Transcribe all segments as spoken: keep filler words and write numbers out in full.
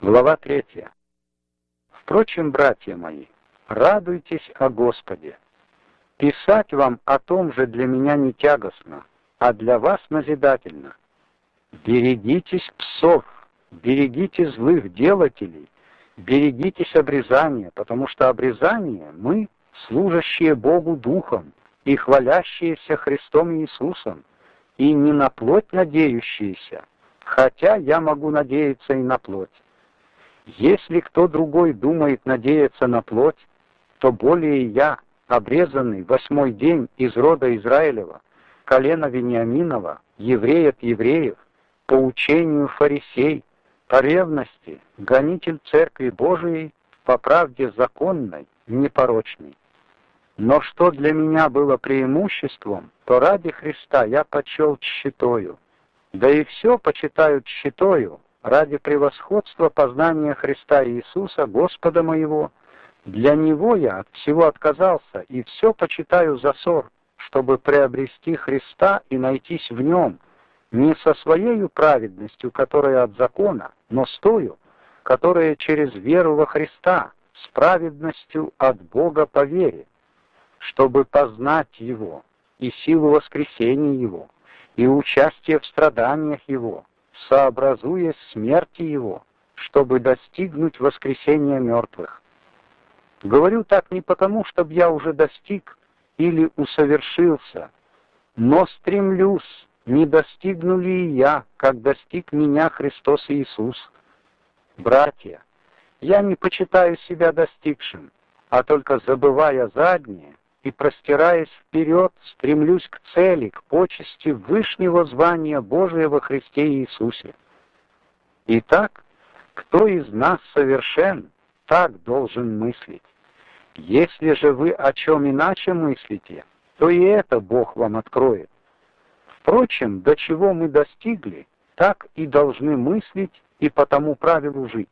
Глава третья. Впрочем, братья мои, радуйтесь о Господе. Писать вам о том же для меня не тягостно, а для вас назидательно. Берегитесь псов, берегите злых делателей, берегитесь обрезания, потому что обрезание мы, служащие Богу Духом и хвалящиеся Христом Иисусом, и не на плоть надеющиеся, хотя я могу надеяться и на плоть. Если кто другой думает надеяться на плоть, то более я, обрезанный восьмой день из рода Израилева, колена Вениаминова, еврей от евреев, по учению фарисей, по ревности, гонитель Церкви Божией, по правде законной, непорочной. Но что для меня было преимуществом, то ради Христа я почел тщетою, да и все почитаю тщетою, ради превосходства познания Христа Иисуса, Господа моего. Для Него я от всего отказался, и все почитаю за ссор, чтобы приобрести Христа и найтись в Нем, не со своей праведностью, которая от закона, но с тою, которая через веру во Христа, с праведностью от Бога по вере, чтобы познать Его, и силу воскресения Его, и участие в страданиях Его, сообразуясь смерти Его, чтобы достигнуть воскресения мертвых. Говорю так не потому, чтобы я уже достиг или усовершился, но стремлюсь, не достигну ли и я, как достиг меня Христос Иисус. Братья, я не почитаю себя достигшим, а только забывая заднее и простираясь вперед, стремлюсь к цели, к почести вышнего звания Божия во Христе Иисусе. Итак, кто из нас совершен, так должен мыслить. Если же вы о чем иначе мыслите, то и это Бог вам откроет. Впрочем, до чего мы достигли, так и должны мыслить и по тому правилу жить.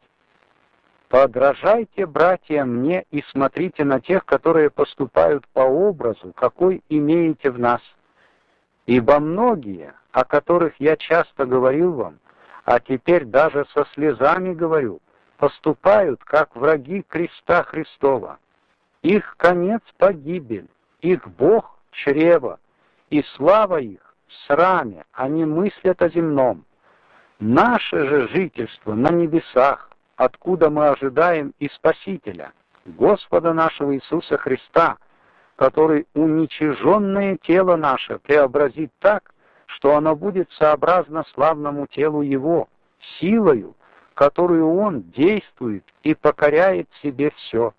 Подражайте, братья, мне и смотрите на тех, которые поступают по образу, какой имеете в нас. Ибо многие, о которых я часто говорил вам, а теперь даже со слезами говорю, поступают, как враги креста Христова. Их конец — погибель, их Бог — чрево, и слава их — сраме, они мыслят о земном. Наше же жительство на небесах, откуда мы ожидаем и Спасителя, Господа нашего Иисуса Христа, который уничиженное тело наше преобразит так, что оно будет сообразно славному телу Его, силою, которую Он действует и покоряет себе все.